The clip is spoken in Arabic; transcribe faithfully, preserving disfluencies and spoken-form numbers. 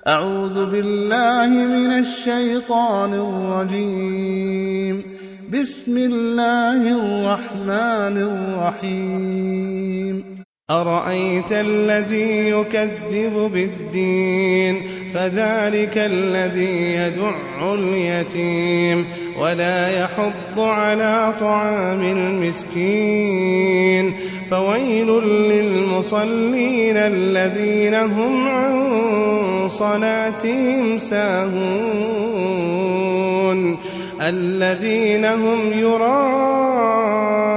أعوذ بالله من الشيطان الرجيم. بسم الله الرحمن الرحيم. أرأيت الذي يكذب بالدين فذلك الذي يدع اليتيم ولا يحض على طعام المسكين فويل للمصلين الذين هم عن صلاتهم ساهون الذين هم يراءون